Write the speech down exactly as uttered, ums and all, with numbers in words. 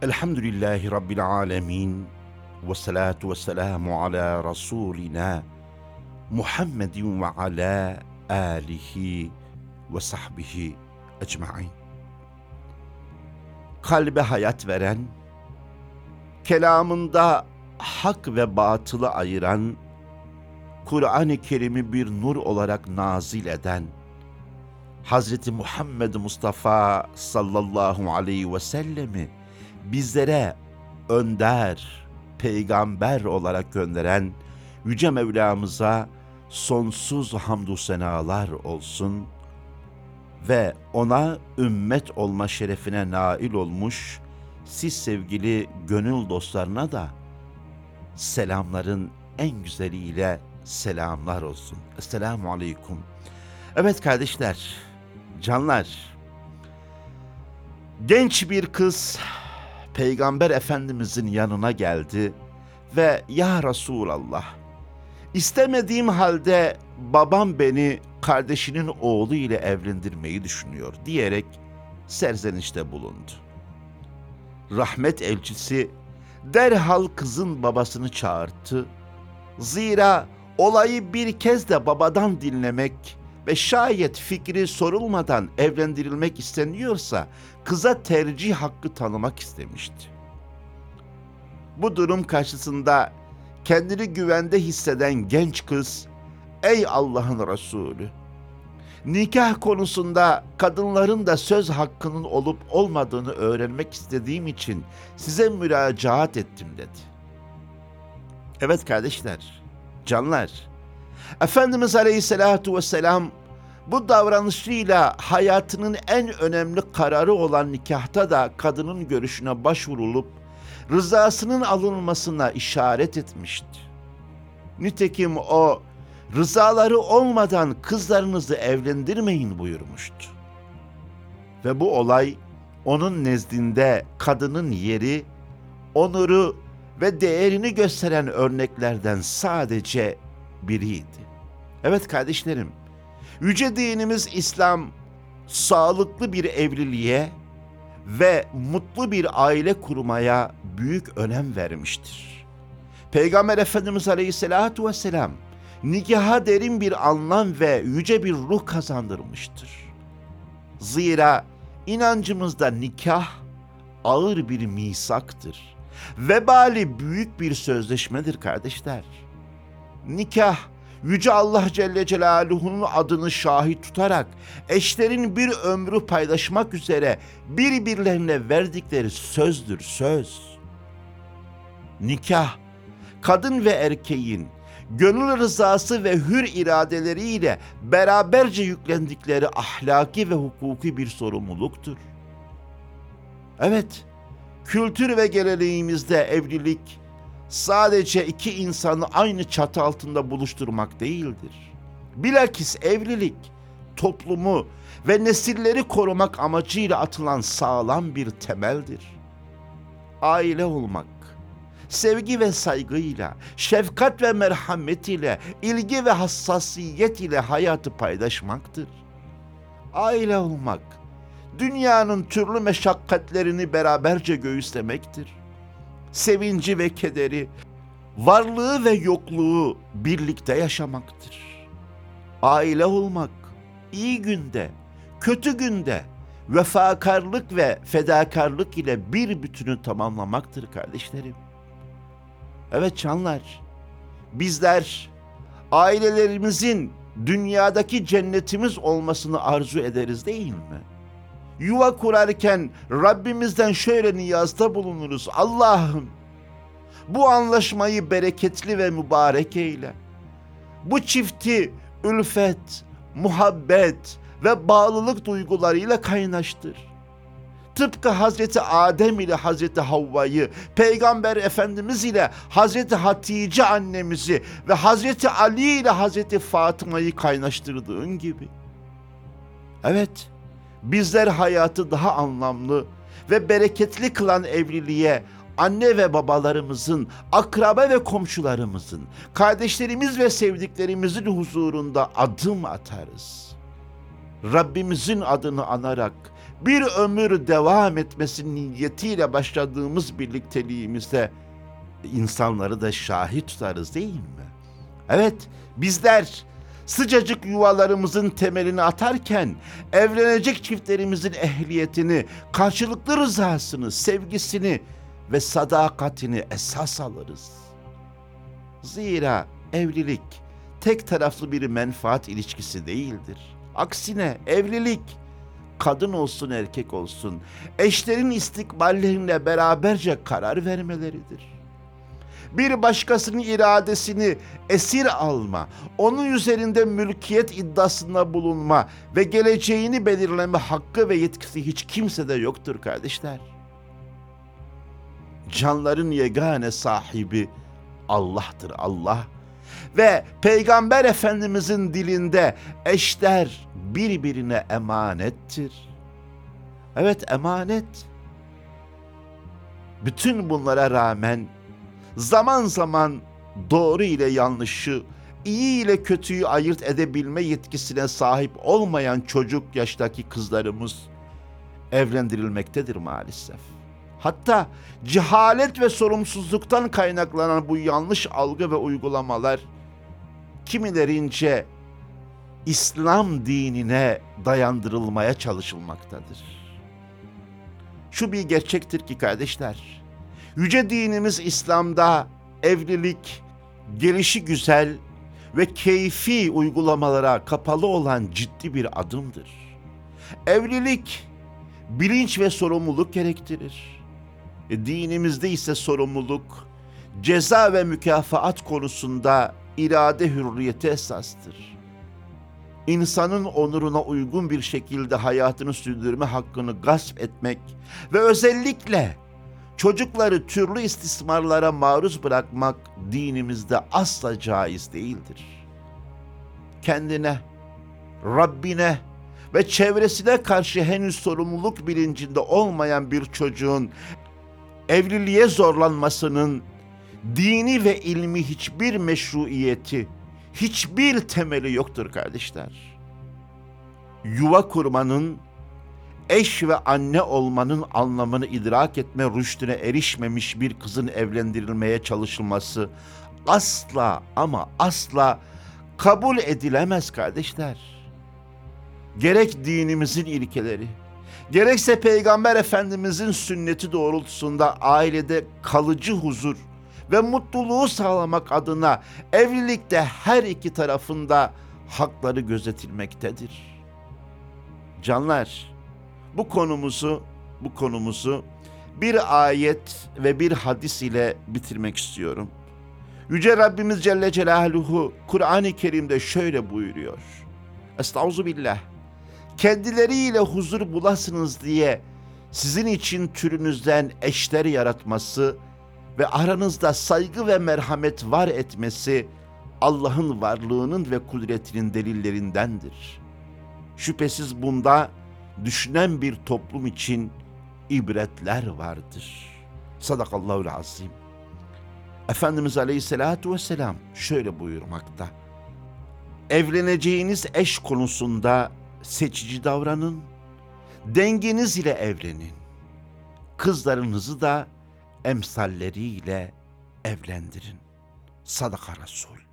Elhamdülillahi Rabbil alemin. Ve salatu ve selamu ala Resulina Muhammedin ve ala alihi ve sahbihi ecmain. Kalbe hayat veren, kelamında hak ve batılı ayıran, Kur'an-ı Kerim'i bir nur olarak nazil eden, Hazreti Muhammed Mustafa sallallahu aleyhi ve sellemi bizlere önder, peygamber olarak gönderen Yüce Mevlamıza sonsuz hamdü senalar olsun ve ona ümmet olma şerefine nail olmuş siz sevgili gönül dostlarına da selamların en güzeliyle selamlar olsun. Esselamu aleyküm. Evet kardeşler, canlar, genç bir kız Peygamber Efendimizin yanına geldi ve "Ya Resulallah, istemediğim halde babam beni kardeşinin oğlu ile evlendirmeyi düşünüyor" diyerek serzenişte bulundu. Rahmet elçisi derhal kızın babasını çağırttı. Zira olayı bir kez de babadan dinlemek ve şayet fikri sorulmadan evlendirilmek isteniyorsa kıza tercih hakkı tanımak istemişti. Bu durum karşısında kendini güvende hisseden genç kız, "Ey Allah'ın Resulü, nikah konusunda kadınların da söz hakkının olup olmadığını öğrenmek istediğim için size müracaat ettim" dedi. Evet kardeşler, canlar, Efendimiz Aleyhisselatu Vesselam bu davranışıyla hayatının en önemli kararı olan nikahta da kadının görüşüne başvurulup rızasının alınmasına işaret etmişti. Nitekim o, rızaları olmadan kızlarınızı evlendirmeyin buyurmuştu. Ve bu olay onun nezdinde kadının yeri, onuru ve değerini gösteren örneklerden sadece biriydi. Evet kardeşlerim, yüce dinimiz İslam sağlıklı bir evliliğe ve mutlu bir aile kurmaya büyük önem vermiştir. Peygamber Efendimiz Aleyhisselatu Vesselam nikaha derin bir anlam ve yüce bir ruh kazandırmıştır. Zira inancımızda nikah ağır bir misaktır. Vebali büyük bir sözleşmedir kardeşler. Nikah, Yüce Allah Celle Celaluhu'nun adını şahit tutarak eşlerin bir ömrü paylaşmak üzere birbirlerine verdikleri sözdür, söz. Nikah, kadın ve erkeğin gönül rızası ve hür iradeleriyle beraberce yüklendikleri ahlaki ve hukuki bir sorumluluktur. Evet, kültür ve geleneğimizde evlilik sadece iki insanı aynı çatı altında buluşturmak değildir. Bilakis evlilik, toplumu ve nesilleri korumak amacıyla atılan sağlam bir temeldir. Aile olmak, sevgi ve saygıyla, şefkat ve merhamet ile, ilgi ve hassasiyet ile hayatı paylaşmaktır. Aile olmak, dünyanın türlü meşakkatlerini beraberce göğüslemektir. Sevinci ve kederi, varlığı ve yokluğu birlikte yaşamaktır. Aile olmak, iyi günde, kötü günde vefakarlık ve fedakarlık ile bir bütünü tamamlamaktır kardeşlerim. Evet canlar, bizler ailelerimizin dünyadaki cennetimiz olmasını arzu ederiz değil mi? Yuva kurarken Rabbimizden şöyle niyazda bulunuruz: Allah'ım, bu anlaşmayı bereketli ve mübarek eyle. Bu çifti ülfet, muhabbet ve bağlılık duygularıyla kaynaştır. Tıpkı Hazreti Adem ile Hazreti Havva'yı, Peygamber Efendimiz ile Hazreti Hatice annemizi ve Hazreti Ali ile Hazreti Fatıma'yı kaynaştırdığın gibi. Evet, bizler hayatı daha anlamlı ve bereketli kılan evliliğe anne ve babalarımızın, akraba ve komşularımızın, kardeşlerimiz ve sevdiklerimizin huzurunda adım atarız. Rabbimizin adını anarak bir ömür devam etmesi niyetiyle başladığımız birlikteliğimizde insanları da şahit tutarız değil mi? Evet, bizler sıcacık yuvalarımızın temelini atarken evlenecek çiftlerimizin ehliyetini, karşılıklı rızasını, sevgisini ve sadakatini esas alırız. Zira evlilik tek taraflı bir menfaat ilişkisi değildir. Aksine evlilik, kadın olsun erkek olsun, eşlerin istikballerine beraberce karar vermeleridir. Bir başkasının iradesini esir alma, onun üzerinde mülkiyet iddiasında bulunma ve geleceğini belirleme hakkı ve yetkisi hiç kimsede yoktur kardeşler. Canların yegane sahibi Allah'tır, Allah. Ve Peygamber Efendimizin dilinde eşler birbirine emanettir. Evet, emanet. Bütün bunlara rağmen zaman zaman doğru ile yanlışı, iyi ile kötüyü ayırt edebilme yetkisine sahip olmayan çocuk yaştaki kızlarımız evlendirilmektedir maalesef. Hatta cehalet ve sorumsuzluktan kaynaklanan bu yanlış algı ve uygulamalar kimilerince İslam dinine dayandırılmaya çalışılmaktadır. Şu bir gerçektir ki kardeşler, yüce dinimiz İslam'da evlilik, gelişi güzel ve keyfi uygulamalara kapalı olan ciddi bir adımdır. Evlilik, bilinç ve sorumluluk gerektirir. E, dinimizde ise sorumluluk, ceza ve mükafat konusunda irade hürriyeti esastır. İnsanın onuruna uygun bir şekilde hayatını sürdürme hakkını gasp etmek ve özellikle çocukları türlü istismarlara maruz bırakmak dinimizde asla caiz değildir. Kendine, Rabbine ve çevresine karşı henüz sorumluluk bilincinde olmayan bir çocuğun evliliğe zorlanmasının dini ve ilmi hiçbir meşruiyeti, hiçbir temeli yoktur kardeşler. Yuva kurmanın, eş ve anne olmanın anlamını idrak etme rüştüne erişmemiş bir kızın evlendirilmeye çalışılması asla ama asla kabul edilemez kardeşler. Gerek dinimizin ilkeleri, gerekse Peygamber Efendimizin sünneti doğrultusunda ailede kalıcı huzur ve mutluluğu sağlamak adına evlilikte her iki tarafında hakları gözetilmektedir. Canlar, bu konumuzu, bu konumuzu bir ayet ve bir hadis ile bitirmek istiyorum. Yüce Rabbimiz Celle Celaluhu Kur'an-ı Kerim'de şöyle buyuruyor. Estağfirullah. Kendileriyle huzur bulasınız diye sizin için türünüzden eşler yaratması ve aranızda saygı ve merhamet var etmesi Allah'ın varlığının ve kudretinin delillerindendir. Şüphesiz bunda düşünen bir toplum için ibretler vardır. Sadakallahul azim. Efendimiz Aleyhisselatü Vesselam şöyle buyurmakta. Evleneceğiniz eş konusunda seçici davranın, dengeniz ile evlenin. Kızlarınızı da emsalleriyle evlendirin. Sadaka Resul.